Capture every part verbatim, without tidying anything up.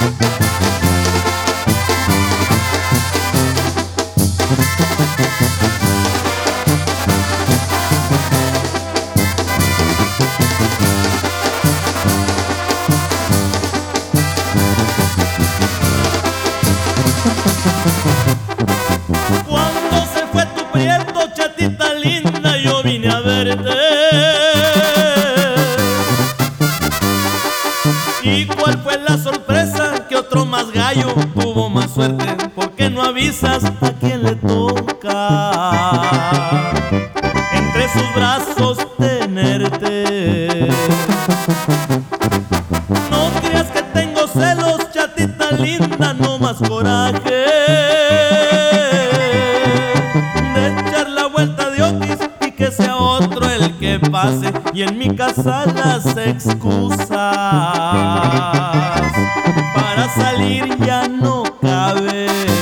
Cuando se fue tu prieto, chatita linda, yo vine a verte. ¿Y cuál fue la sorpresa? Que otro más gallo tuvo más suerte. ¿Por qué no avisas a quién le toca entre sus brazos tenerte? No creas que tengo celos, chatita linda, no más coraje de echar la vuelta de Otis y que sea otro el que pase, y en mi casa las excusas para salir ya no cabe.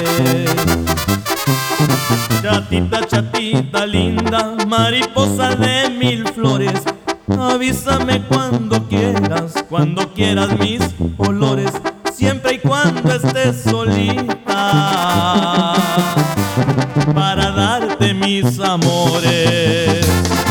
Chatita, chatita linda, mariposa de mil flores, avísame cuando quieras, cuando quieras mis olores, siempre y cuando estés solita, para darte mis amores.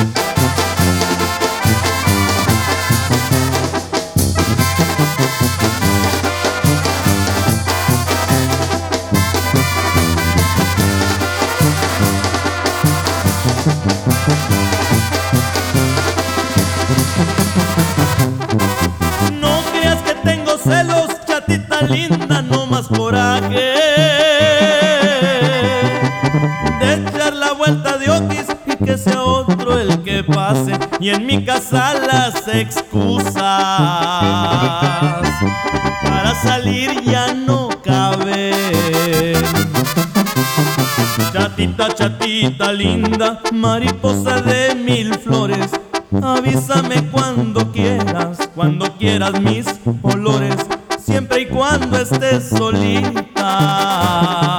No creas que tengo celos, chatita linda, no más coraje de echar la vuelta de Otis y que sea otro el que pase, y en mi casa las excusas para salir ya no caben. Chatita, chatita linda, mariposa de mil flores, avísame cuando quieras, cuando quieras mis olores, siempre y cuando estés solita,